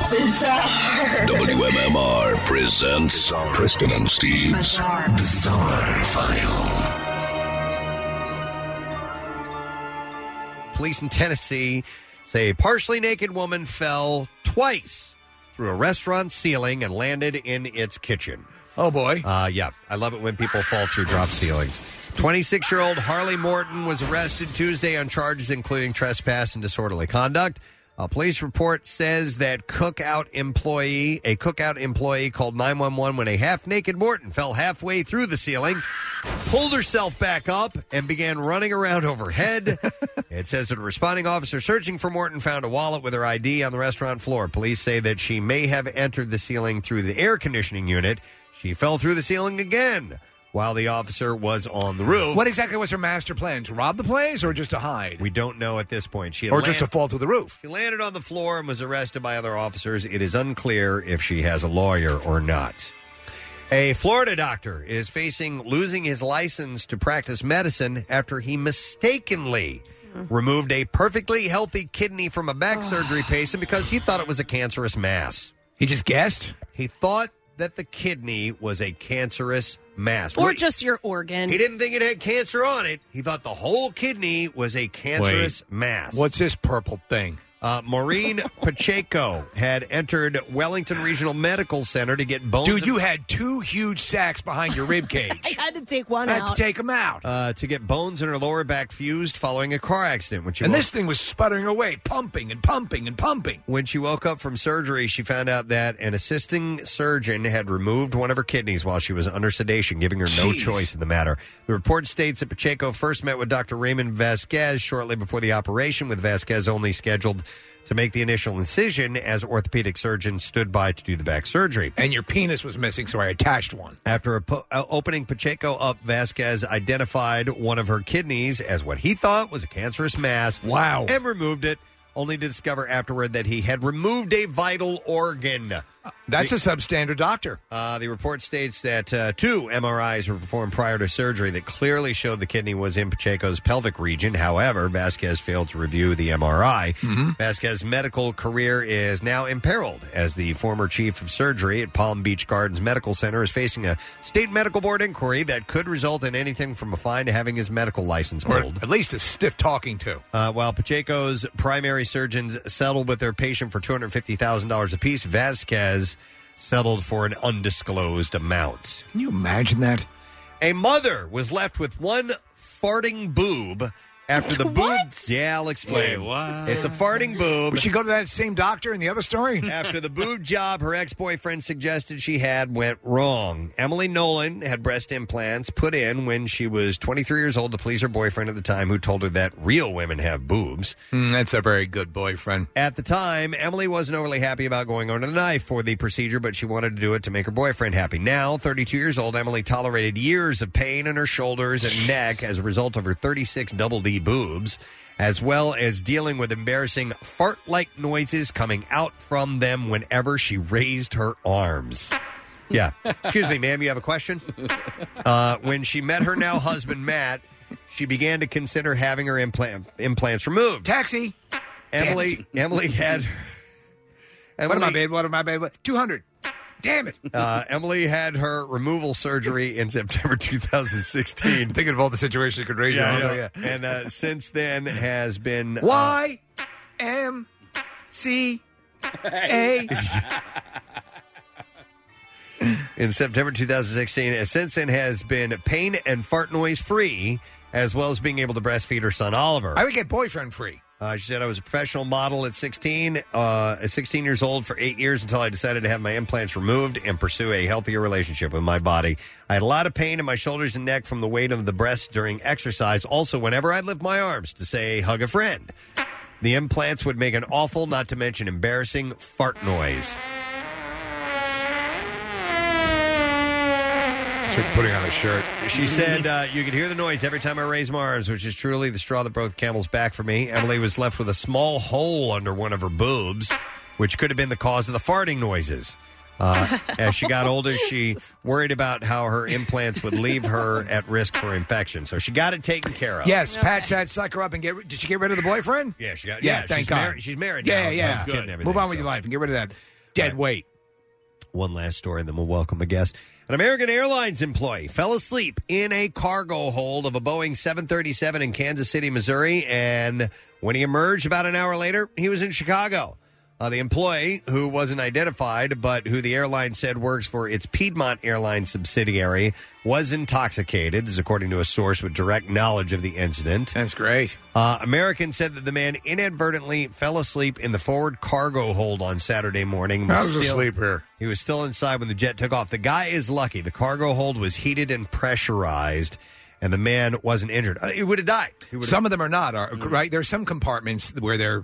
Bizarre. WMMR presents Kristen and Steve's Bizarre File. Police in Tennessee say a partially naked woman fell twice through a restaurant ceiling and landed in its kitchen. Oh, boy. Yeah. I love it when people fall through drop ceilings. 26-year-old Harley Morton was arrested Tuesday on charges including trespass and disorderly conduct. A police report says that a cookout employee called 911 when a half-naked Morton fell halfway through the ceiling, pulled herself back up, and began running around overhead. It says that a responding officer searching for Morton found a wallet with her ID on the restaurant floor. Police say that she may have entered the ceiling through the air conditioning unit. She fell through the ceiling again while the officer was on the roof. What exactly was her master plan? To rob the place or just to hide? We don't know at this point. Just to fall through the roof? She landed on the floor and was arrested by other officers. It is unclear if she has a lawyer or not. A Florida doctor is facing losing his license to practice medicine after he mistakenly removed a perfectly healthy kidney from a back surgery patient because he thought it was a cancerous mass. He just guessed? He thought that the kidney was a cancerous mass. Or just your organ. He didn't think it had cancer on it. He thought the whole kidney was a cancerous mass. What's this purple thing? Maureen Pacheco had entered Wellington Regional Medical Center to get bones. Dude, you had two huge sacks behind your rib cage. I had to take one out. I had to take them out. To get bones in her lower back fused following a car accident. This thing was sputtering away, pumping and pumping and pumping. When she woke up from surgery, she found out that an assisting surgeon had removed one of her kidneys while she was under sedation, giving her no choice in the matter. The report states that Pacheco first met with Dr. Raymond Vasquez shortly before the operation, with Vasquez only scheduled to make the initial incision as orthopedic surgeons stood by to do the back surgery. And your penis was missing, so I attached one. After opening Pacheco up, Vasquez identified one of her kidneys as what he thought was a cancerous mass. Wow. And removed it, only to discover afterward that he had removed a vital organ. That's a substandard doctor. The report states that 2 MRIs were performed prior to surgery that clearly showed the kidney was in Pacheco's pelvic region. However, Vasquez failed to review the MRI. Vasquez's medical career is now imperiled as the former chief of surgery at Palm Beach Gardens Medical Center is facing a state medical board inquiry that could result in anything from a fine to having his medical license pulled. Or at least a stiff talking to. While Pacheco's primary surgeons settled with their patient for $250,000 apiece, Vasquez settled for an undisclosed amount. Can you imagine that? A mother was left with one farting boob after the boob... Yeah, I'll explain. Wait, what? It's a farting boob. Would she go to that same doctor in the other story? After the boob job her ex-boyfriend suggested she had went wrong. Emily Nolan had breast implants put in when she was 23 years old to please her boyfriend at the time, who told her that real women have boobs. That's a very good boyfriend. At the time, Emily wasn't overly happy about going under the knife for the procedure, but she wanted to do it to make her boyfriend happy. Now, 32 years old, Emily tolerated years of pain in her shoulders and neck as a result of her 36 double D boobs, as well as dealing with embarrassing fart-like noises coming out from them whenever she raised her arms. Yeah. Excuse me, ma'am, you have a question? When she met her now husband, Matt, she began to consider having her implants removed. Taxi! Emily had... What am I, babe? 200. Damn it. Emily had her removal surgery in September 2016. Thinking of all the situations you could raise your arm. And since then has been... Y-M-C-A. In September 2016, and since then has been pain and fart noise free, as well as being able to breastfeed her son Oliver. I would get boyfriend free. She said, I was a professional model at 16 years old for 8 years until I decided to have my implants removed and pursue a healthier relationship with my body. I had a lot of pain in my shoulders and neck from the weight of the breasts during exercise. Also, whenever I lift my arms to say, hug a friend, the implants would make an awful, not to mention embarrassing, fart noise. Putting on a shirt. She said, you could hear the noise every time I raise my arms, which is truly the straw that broke camel's back for me. Emily was left with a small hole under one of her boobs, which could have been the cause of the farting noises. As she got older, she worried about how her implants would leave her at risk for infection. So she got it taken care of. Yes, patch that sucker up and did she get rid of the boyfriend? Yeah, she got thank God. She's married Yeah, now. Yeah, Has a kid and everything, Move on with your life and get rid of that. Dead weight. One last story, and then we'll welcome a guest. An American Airlines employee fell asleep in a cargo hold of a Boeing 737 in Kansas City, Missouri, and when he emerged about an hour later, he was in Chicago. The employee, who wasn't identified, but who the airline said works for its Piedmont Airlines subsidiary, was intoxicated, as according to a source with direct knowledge of the incident. That's great. American said that the man inadvertently fell asleep in the forward cargo hold on Saturday morning. I was asleep here. He was still inside when the jet took off. The guy is lucky. The cargo hold was heated and pressurized, and the man wasn't injured. He would have died. Some of them are not, right? There's some compartments where they're,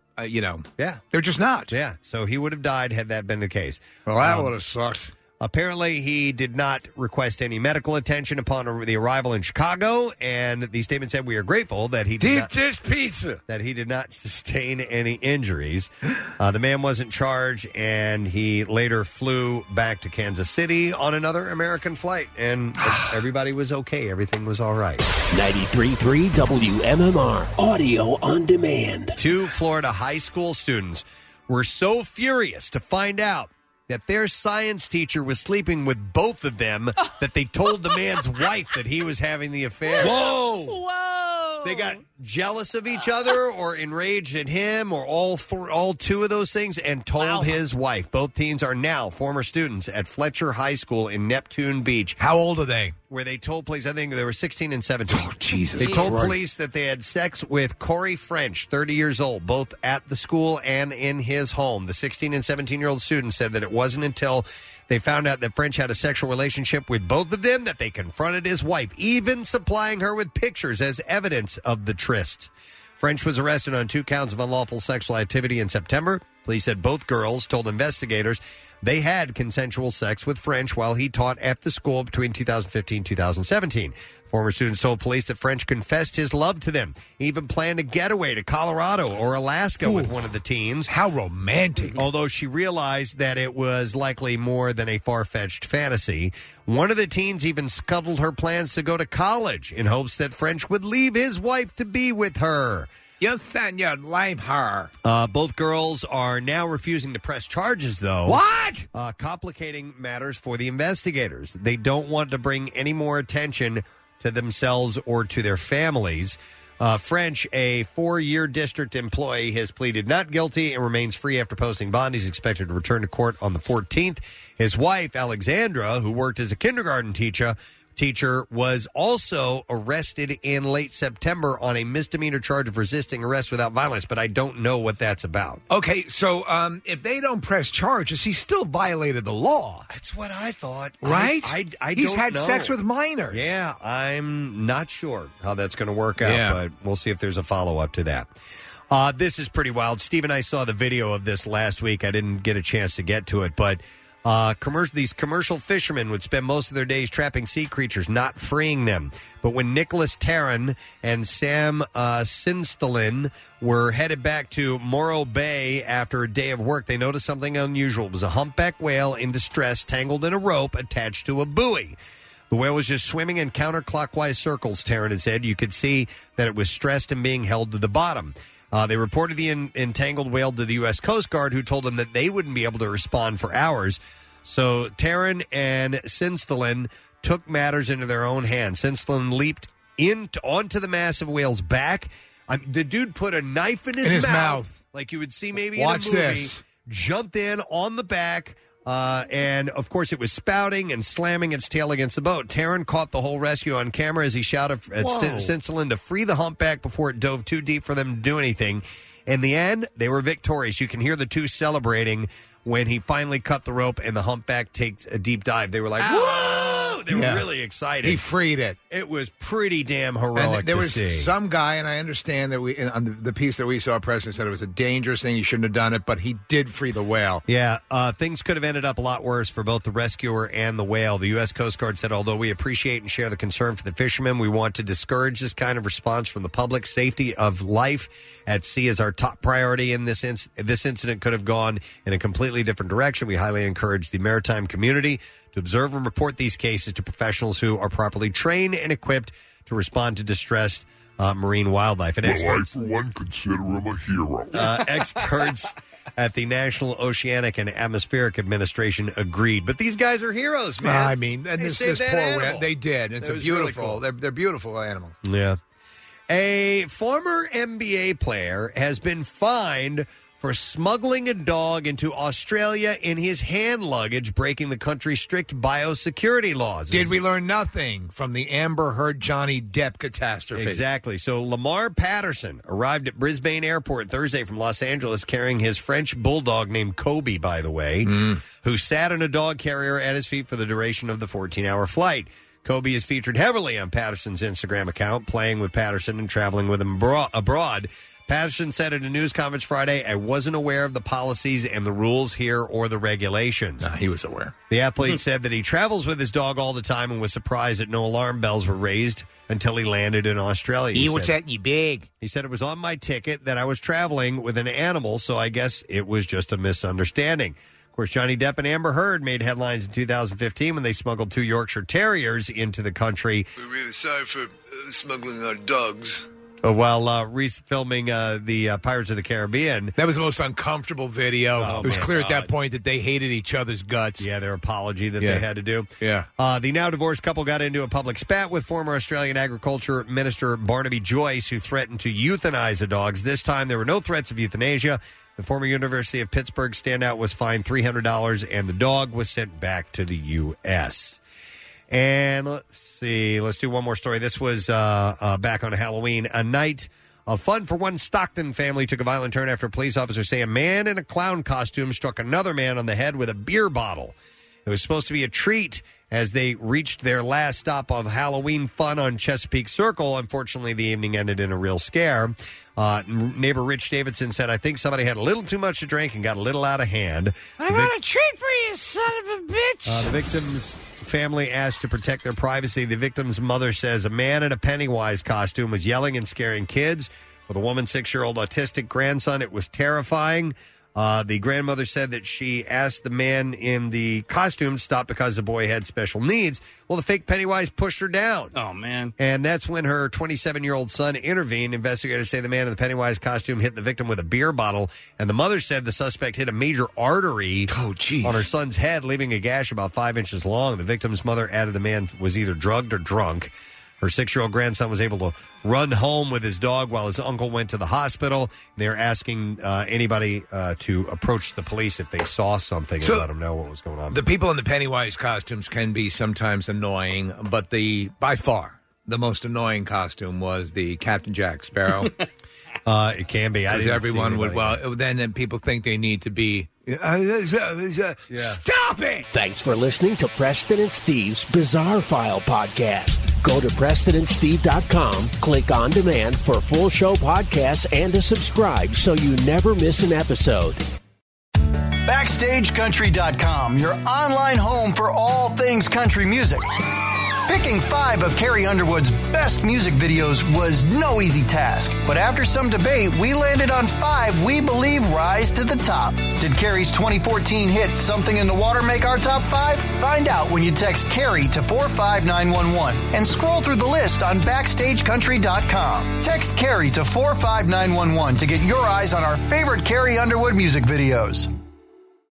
they're just not. Yeah, so he would have died had that been the case. Well, that would have sucked. Apparently, he did not request any medical attention upon the arrival in Chicago, and the statement said, "We are grateful that he did deep dish pizza that he did not sustain any injuries." The man wasn't charged, and he later flew back to Kansas City on another American flight, and everybody was okay. Everything was all right. 93.3 WMMR, audio on demand. 2 Florida high school students were so furious to find out that their science teacher was sleeping with both of them that they told the man's wife that he was having the affair. Whoa! They got jealous of each other or enraged at him or all 2 of those things and told his wife. Both teens are now former students at Fletcher High School in Neptune Beach. How old are they? Where they told police, I think they were 16 and 17. Oh, Jesus They told Christ. police that they had sex with Corey French, 30 years old, both at the school and in his home. The 16 and 17-year-old students said that it wasn't until they found out that French had a sexual relationship with both of them that they confronted his wife, even supplying her with pictures as evidence of the tryst. French was arrested on 2 counts of unlawful sexual activity in September. Police said both girls told investigators they had consensual sex with French while he taught at the school between 2015 and 2017. Former students told police that French confessed his love to them. He even planned a getaway to Colorado or Alaska with one of the teens. How romantic. Although she realized that it was likely more than a far-fetched fantasy. One of the teens even scuttled her plans to go to college in hopes that French would leave his wife to be with her. You said you'd leave her. Both girls are now refusing to press charges, though. What? Complicating matters for the investigators. They don't want to bring any more attention to themselves or to their families. French, a 4-year district employee, has pleaded not guilty and remains free after posting bond. He's expected to return to court on the 14th. His wife, Alexandra, who worked as a kindergarten teacher, was also arrested in late September on a misdemeanor charge of resisting arrest without violence, but I don't know what that's about. Okay, so if they don't press charges, he still violated the law. That's what I thought. Right? I He's don't had know. sex with minors. Yeah, I'm not sure how that's going to work out, but we'll see if there's a follow-up to that. This is pretty wild. Steve and I saw the video of this last week. I didn't get a chance to get to it, but these commercial fishermen would spend most of their days trapping sea creatures, not freeing them. But when Nicholas Tarrin and Sam Sinstelin were headed back to Morro Bay after a day of work, they noticed something unusual. It was a humpback whale in distress, tangled in a rope attached to a buoy. The whale was just swimming in counterclockwise circles, Tarrin had said. You could see that it was stressed and being held to the bottom. They reported the entangled whale to the U.S. Coast Guard, who told them that they wouldn't be able to respond for hours. So Tarrin and Sinstelin took matters into their own hands. Sinstelin leaped onto the massive whale's back. The dude put a knife in his mouth, like you would see maybe Watch in a movie. this. Jumped in on the back. And, of course, it was spouting and slamming its tail against the boat. Tarrin caught the whole rescue on camera as he shouted at Sinstelin to free the humpback before it dove too deep for them to do anything. In the end, they were victorious. You can hear the two celebrating when he finally cut the rope and the humpback takes a deep dive. They were like, whoa! They were really excited. He freed it. It was pretty damn heroic And there to was see. some guy, and I understand that on the piece that we saw, President said it was a dangerous thing. He shouldn't have done it, but he did free the whale. Yeah, things could have ended up a lot worse for both the rescuer and the whale. The U.S. Coast Guard said, although we appreciate and share the concern for the fishermen, we want to discourage this kind of response from the public. Safety of life at sea is our top priority, and this incident could have gone in a completely different direction. We highly encourage the maritime community to observe and report these cases to professionals who are properly trained and equipped to respond to distressed marine wildlife. And experts, I, for one, consider him a hero. at the National Oceanic and Atmospheric Administration agreed. But these guys are heroes, man. I mean, and They this saved that poor animal. they did. It's It a was really beautiful. cool. They're beautiful animals. Yeah. A former NBA player has been fined for smuggling a dog into Australia in his hand luggage, breaking the country's strict biosecurity laws. Did we learn nothing from the Amber Heard Johnny Depp catastrophe? Exactly. So Lamar Patterson arrived at Brisbane Airport Thursday from Los Angeles carrying his French bulldog named Kobe, by the way, who sat in a dog carrier at his feet for the duration of the 14-hour flight. Kobe is featured heavily on Patterson's Instagram account, playing with Patterson and traveling with him abroad. Patterson said at a news conference Friday, "I wasn't aware of the policies and the rules here or the regulations." He was aware. The athlete said that he travels with his dog all the time and was surprised that no alarm bells were raised until he landed in Australia. You big. He said it was on my ticket that I was traveling with an animal, so I guess it was just a misunderstanding. Of course, Johnny Depp and Amber Heard made headlines in 2015 when they smuggled 2 Yorkshire Terriers into the country. We're really sorry for smuggling our dogs. While filming the Pirates of the Caribbean. That was the most uncomfortable video. Oh, it was my clear at God. that point that they hated each other's guts. Yeah, their apology that they had to do. Yeah. The now divorced couple got into a public spat with former Australian Agriculture Minister Barnaby Joyce, who threatened to euthanize the dogs. This time, there were no threats of euthanasia. The former University of Pittsburgh standout was fined $300, and the dog was sent back to the U.S. And let's see. Let's do one more story. This was back on Halloween. A night of fun for one Stockton family took a violent turn after police officers say a man in a clown costume struck another man on the head with a beer bottle. It was supposed to be a treat as they reached their last stop of Halloween fun on Chesapeake Circle. Unfortunately, the evening ended in a real scare. Neighbor Rich Davidson said, "I think somebody had a little too much to drink and got a little out of hand." I got a treat for you, son of a bitch. The victim's family asked to protect their privacy. The victim's mother says a man in a Pennywise costume was yelling and scaring kids. For the woman's 6-year-old autistic grandson, it was terrifying. The grandmother said that she asked the man in the costume to stop because the boy had special needs. Well, the fake Pennywise pushed her down. Oh, man. And that's when her 27-year-old son intervened. Investigators say the man in the Pennywise costume hit the victim with a beer bottle, and the mother said the suspect hit a major artery on her son's head, leaving a gash about 5 inches long. The victim's mother added the man was either drugged or drunk. Her 6-year-old grandson was able to run home with his dog while his uncle went to the hospital. They're asking anybody to approach the police if they saw something and let them know what was going on. The people in the Pennywise costumes can be sometimes annoying, but by far, the most annoying costume was the Captain Jack Sparrow. It can be. Because everyone would, then people think they need to be... Stop it! Thanks for listening to Preston and Steve's Bizarre File podcast. Go to PrestonandSteve.com, click on demand for full show podcasts and to subscribe so you never miss an episode. BackstageCountry.com, your online home for all things country music. Picking 5 of Carrie Underwood's best music videos was no easy task. But after some debate, we landed on 5 we believe rise to the top. Did Carrie's 2014 hit Something in the Water make our top 5? Find out when you text Carrie to 45911 and scroll through the list on BackstageCountry.com. Text Carrie to 45911 to get your eyes on our favorite Carrie Underwood music videos.